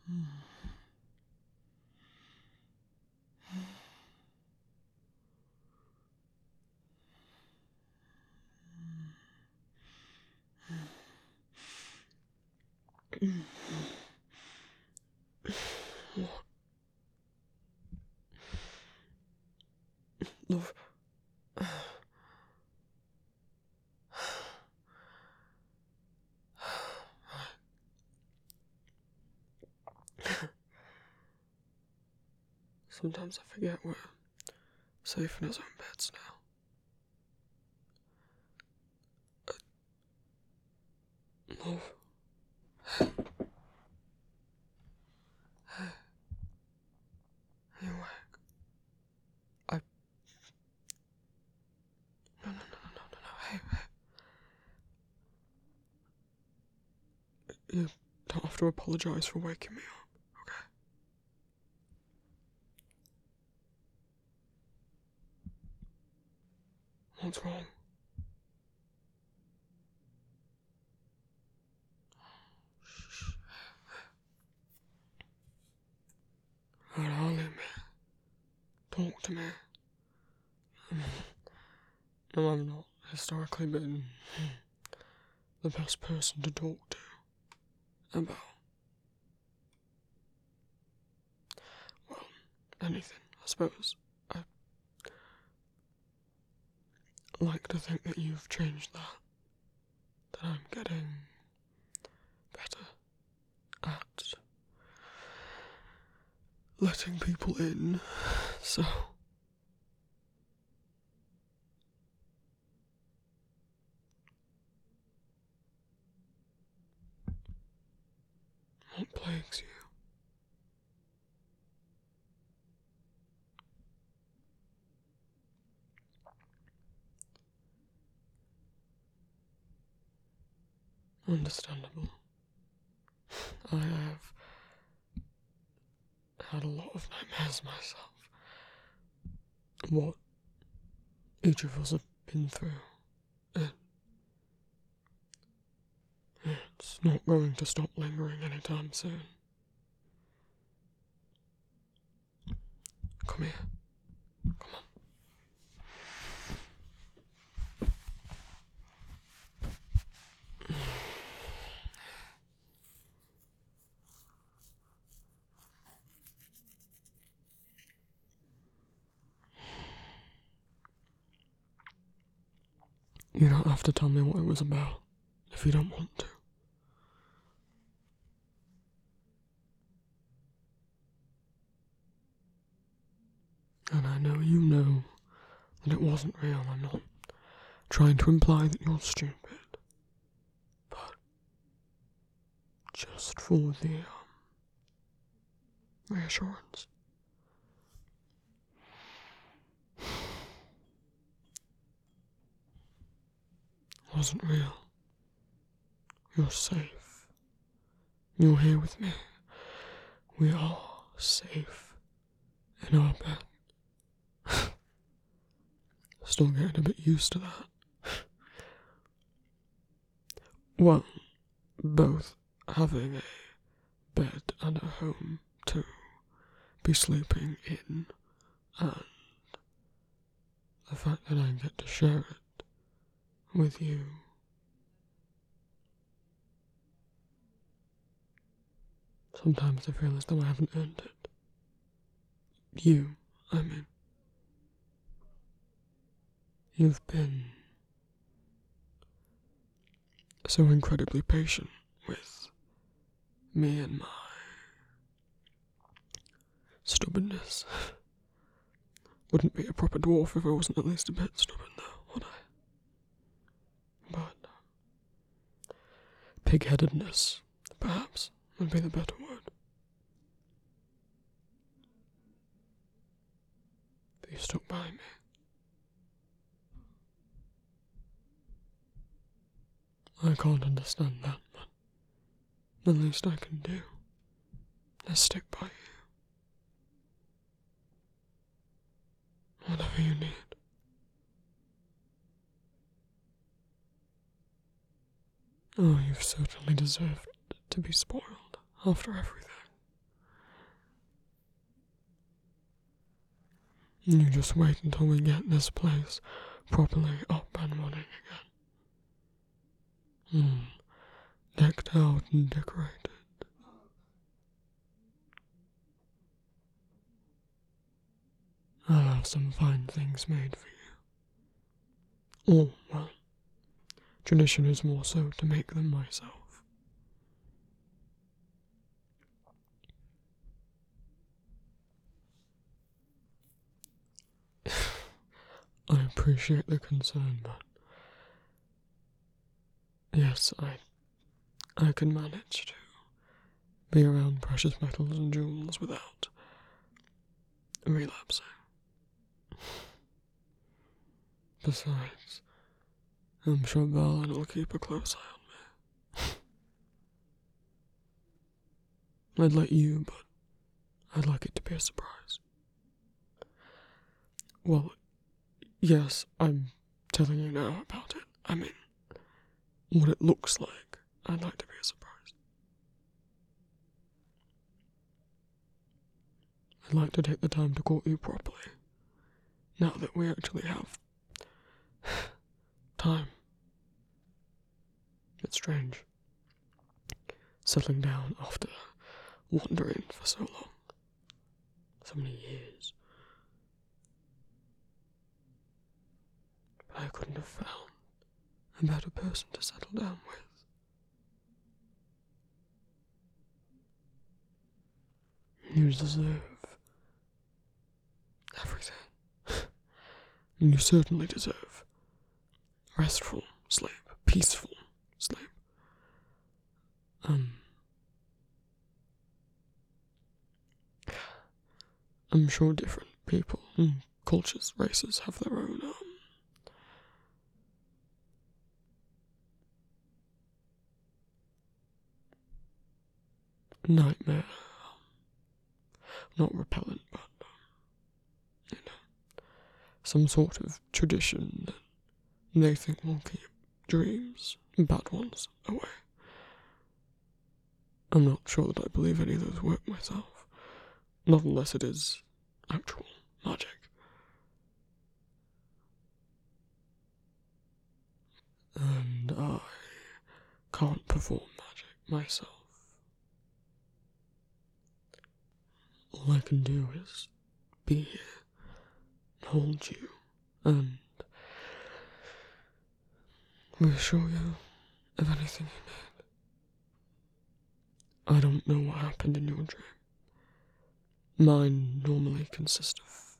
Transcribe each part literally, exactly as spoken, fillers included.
Love. Sometimes I forget we're safe in our own beds now. Uh, love. Hey. Are you awake? I... No, no, no, no, no, no, no. Hey, hey. You don't have to apologise for waking me up, okay? What's wrong? Shh. Where are you, man? Talk to me. No, I'm not historically been the best person to talk to about, well, anything, I suppose. I like to think that you've changed that, that I'm getting better at letting people in, so... What plagues you? Understandable. I have had a lot of nightmares myself. What each of us have been through. It, it's not going to stop lingering anytime soon. Come here. Come on. You don't have to tell me what it was about, if you don't want to. And I know you know that it wasn't real. I'm not trying to imply that you're stupid. But just for the um, reassurance. It wasn't real. You're safe. You're here with me. We are safe in our bed. Still getting a bit used to that. Well, both having a bed and a home to be sleeping in, and the fact that I get to share it with you. Sometimes I feel as though I haven't earned it. You, I mean. You've been so incredibly patient with me and my stubbornness. Wouldn't be a proper dwarf if I wasn't at least a bit stubborn, though, would I? But pig-headedness, perhaps, would be the better word. But you stuck by me. I can't understand that, but the least I can do is stick by you. Whatever you need. Oh, you've certainly deserved to be spoiled after everything. You just wait until we get this place properly up and running again. Hmm. Decked out and decorated. I'll have some fine things made for you. Oh, well, tradition is more so to make them myself. I appreciate the concern, but yes, I I can manage to be around precious metals and jewels without relapsing. Besides, I'm sure Balin will keep a close eye on me. I'd let you, but I'd like it to be a surprise. Well, yes, I'm telling you now about it. I mean, what it looks like. I'd like to be a surprise. I'd like to take the time to court you properly, now that we actually have time. It's strange, settling down after wandering for so long, so many years. But I couldn't have found a better person to settle down with. You deserve everything. And you certainly deserve restful sleep, peaceful sleep. Um, I'm sure different people, and cultures, races have their own, um, nightmare. Not repellent, but, um, you know, some sort of tradition that they think will keep dreams, bad ones, away. I'm not sure that I believe any of those work myself. Not unless it is actual magic. And I can't perform magic myself. All I can do is be here, hold you, and reassure you of anything you need. I don't know what happened in your dream. Mine normally consist of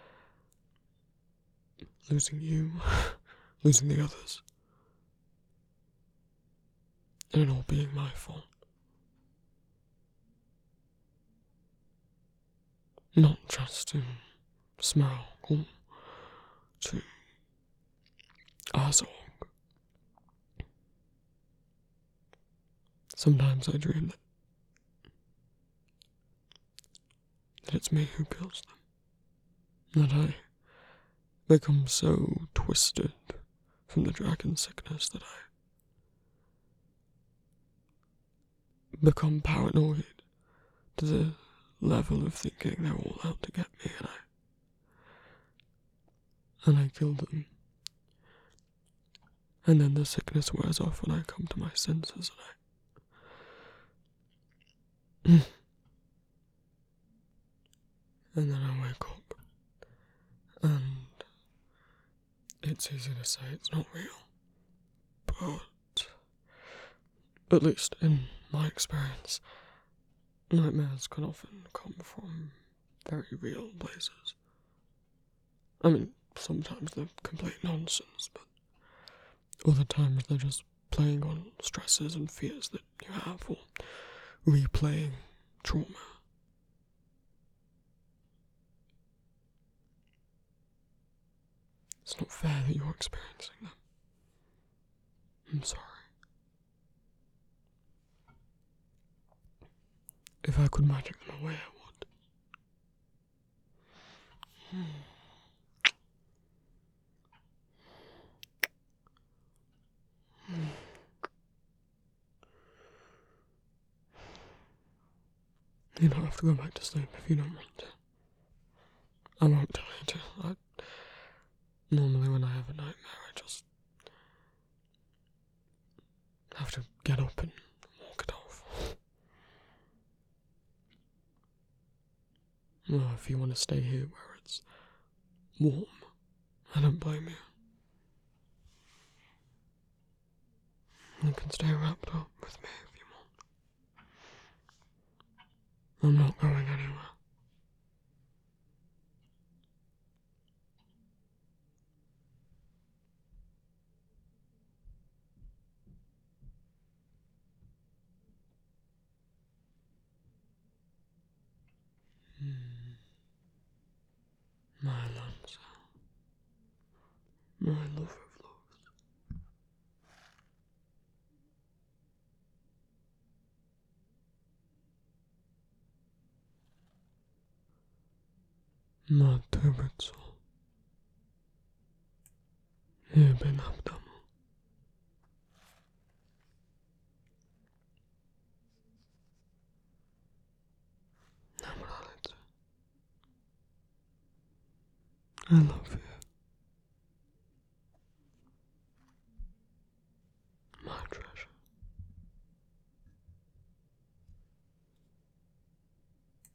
losing you, losing the others, and it all being my fault. Not just to Smaug or to Azog. Sometimes I dream that, that it's me who kills them. That I become so twisted from the dragon sickness that I become paranoid to the level of thinking they're all out to get me, and I and I kill them. And then the sickness wears off and I come to my senses and I and then I wake up and it's easy to say it's not real, but at least in my experience, nightmares can often come from very real places. I mean, sometimes they're complete nonsense, but other times they're just playing on stresses and fears that you have, or replaying trauma. It's not fair that you're experiencing them. I'm sorry. If I could magic them away, I would. Hmm. Hmm. You don't have to go back to sleep if you don't want to. I won't tell you to. I, normally when I have a nightmare, I just have to get up and walk it off. Well, if you want to stay here where it's warm, I don't blame you. You can stay wrapped up with me if you want. I'm not going anywhere. Hmm. My Lancer. My love of loves. My Tubitzel. Ibn Abdam. Namralit. I love you.